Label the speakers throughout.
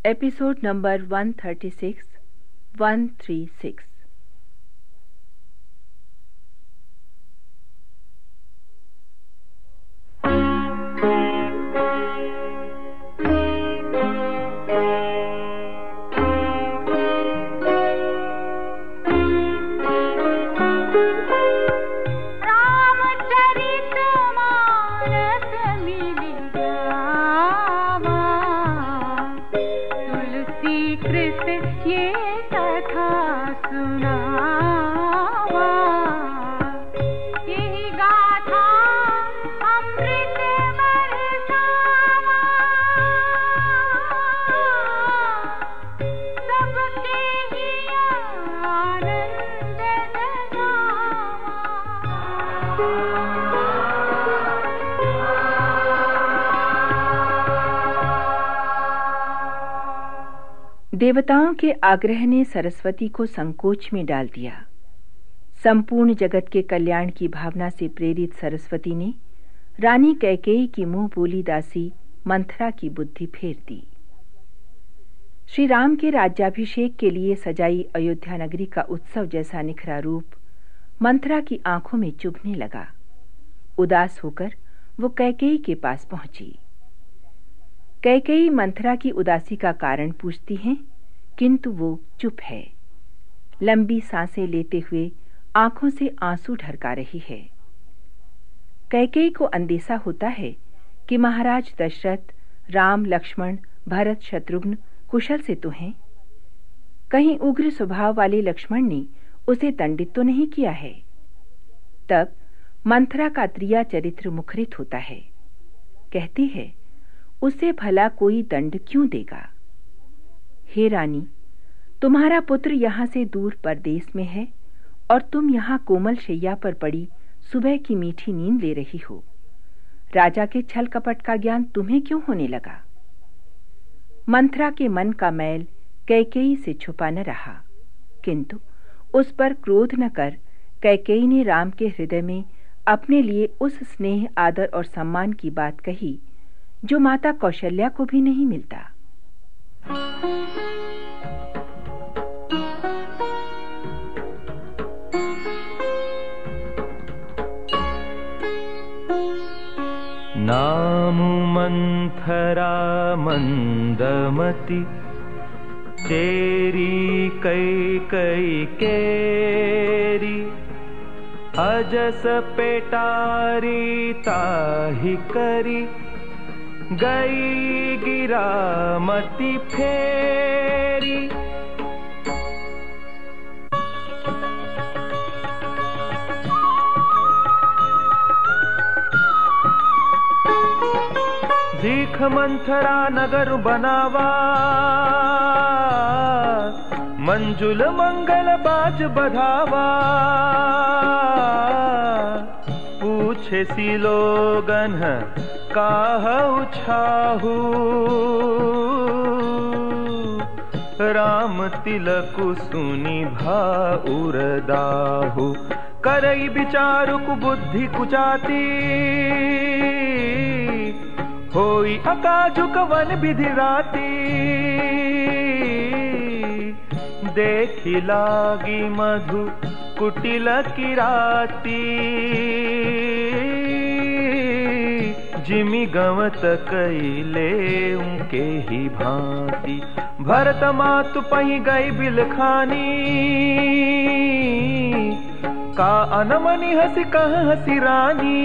Speaker 1: Episode number 136 136। देवताओं के आग्रह ने सरस्वती को संकोच में डाल दिया। संपूर्ण जगत के कल्याण की भावना से प्रेरित सरस्वती ने रानी कैकेयी की मुंह बोली दासी मंथरा की बुद्धि फेर दी। श्री राम के राज्याभिषेक के लिए सजाई अयोध्या नगरी का उत्सव जैसा निखरा रूप मंथरा की आंखों में चुभने लगा। उदास होकर वो कैकेयी के पास पहुंची। कैकेयी मंथरा की उदासी का कारण पूछती हैं, किंतु वो चुप है। लंबी सांसें लेते हुए आंखों से आंसू ढरका रही है। कैकेयी को अंदेशा होता है कि महाराज दशरथ, राम, लक्ष्मण, भरत, शत्रुघ्न कुशल से तो हैं। कहीं उग्र स्वभाव वाले लक्ष्मण ने उसे दंडित तो नहीं किया है। तब मंथरा का त्रिया चरित्र मुखरित होता है। कहती है, उसे भला कोई दंड क्यों देगा? हे रानी, तुम्हारा पुत्र यहाँ से दूर परदेश में है और तुम यहाँ कोमल शैया पर पड़ी सुबह की मीठी नींद ले रही हो। राजा के छल कपट का ज्ञान तुम्हें क्यों होने लगा? मंथरा के मन का मैल कैकेयी से छुपा न रहा, किंतु उस पर क्रोध न कर कैकेयी ने राम के हृदय में अपने लिए उस स्नेह, आदर और सम्मान की बात कही जो माता कौशल्या को भी नहीं मिलता।
Speaker 2: नामु मंथरा मंदमति, चेरी कैकेयी केरी, अजस पेटारी ताहि करी, गई गिरामति फेरी। दीख मंथरा नगर बनावा, मंजुल मंगल बाज बधावा। पूछे सी लोगन काहु छाहू, राम तिलकु सुनि भाउर दाहु। करई विचारु कुबुद्धि कुचाती, होई अकाजुक वन विधि राती। देखी लागी मधु कुटिल किराती, जिमि गवत कैले उनके ही भांति। भरत मातु पही गई बिलखानी, का अनमनि हसी कह हसी रानी।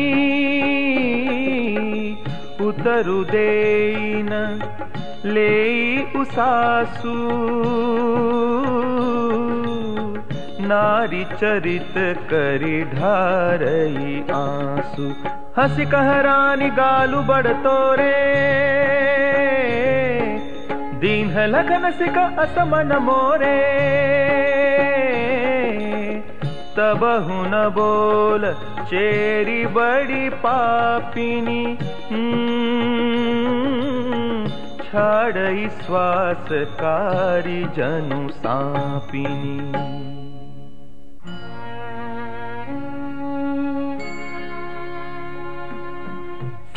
Speaker 2: उतरु देन लेई उसासु, नारी चरित करी ढारई आंसू। हसी कह रानी गालु बड़ तोरे, दीन लखन सिका असमन मोरे। तबहु न बोल चेरी बड़ी पापिनी, छाड़ई श्वास कारी जनु सापिनी।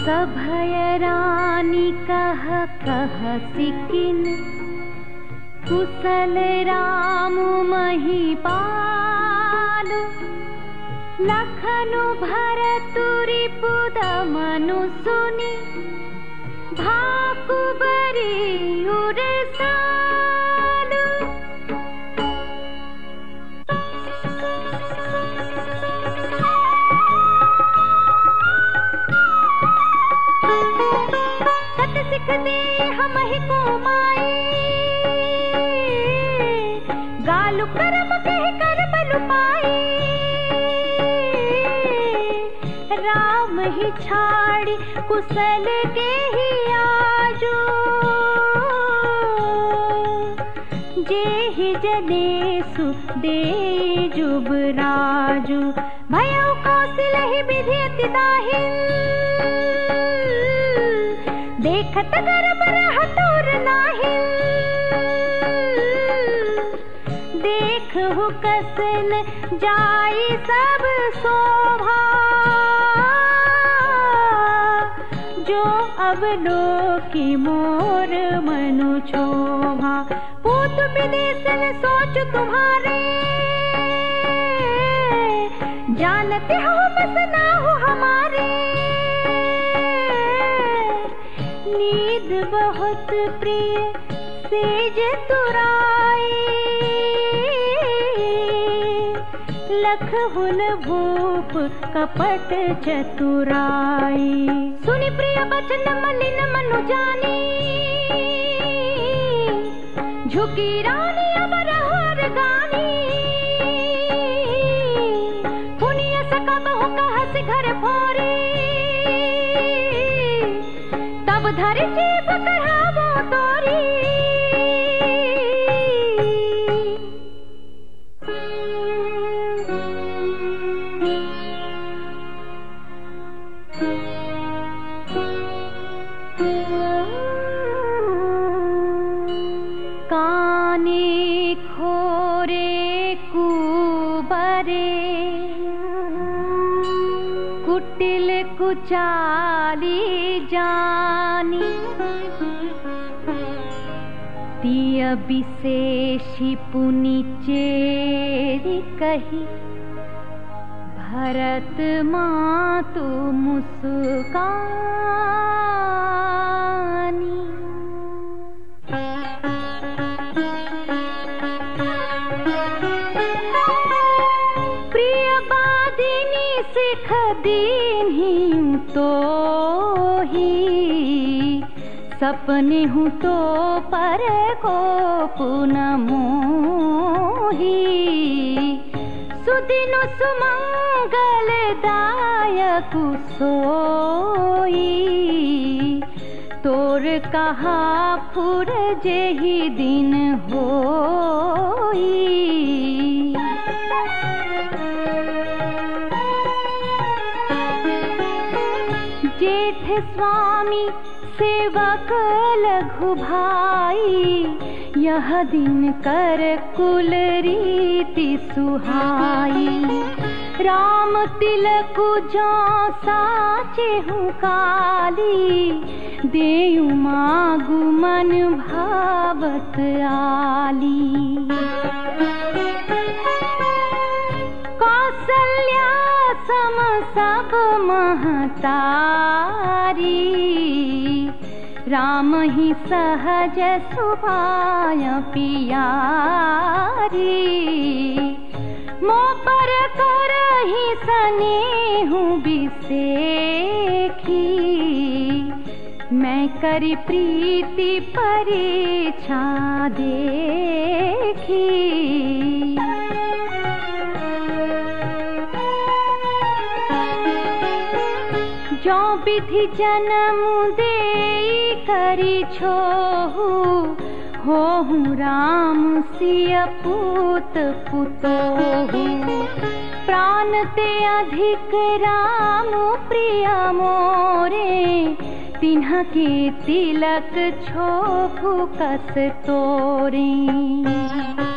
Speaker 3: सभय रानी कह सिकिन, कुशल राम महिपाल। लखनु भरतु रिपुद मनु सुनि, भाकु बरी उरसाल। सत सिख दे हमहि को माई, गालु करम कह कर बलु पाई। राम ही छाड़ी कुशल के ही आजो, जे ही जनेसु दे जुबराजु। भयो कौशल ही विधि अति दाहिल, देखत गर्भ रहत और नाहिल। देखहु कसन जाई सब शोभा, जो अवलोकी मोर मनु क्षोभा। पूत विदेशन सोच तुम्हारे, जानते हो बस ना हो हमारे। नींद बहुत प्रिय सेज तुराई, लखहुन भूप कपट चतुराई। सुनि प्रिय बचन मलिन मनु जानी, झुकी रानी अमर हर गानी। पुनिय सकबहु कहस घर फोरे, तब धरि जीभ कढ़ावो तोरी। काने खोरे कुबरे, कुटिल कुचाली जानी। तिय विशेषी पुनि चेरि कही, भरत मातु मुस्कानी। प्रिय बादिनी सिख दीन्ही तो ही, सपने हूँ तो पर को पुन मोही। सुदिन सुमंगल दायक सोई, तोर कहा फुर जेहि दिन होई। जेठ स्वामी सेवक लघु भाई, यह दिन कर कुल रीति सुहाई। राम तिलकु जो साचे हूँ काली, देयु मागु मन भावत आली। कौसल्या सम सब महतारी, राम ही सहज सुभाय पियारी। मो पर करहि स्नेहु बिसेखी, मैं करी प्रीति परीक्षा देखी। जो विधि जन्म दे करी छोहु, होहु राम सिय पूत पुतोहु। प्राण ते अधिक राम प्रिय मोरे, तिन्ह के तिलक छोहु कस तोरे।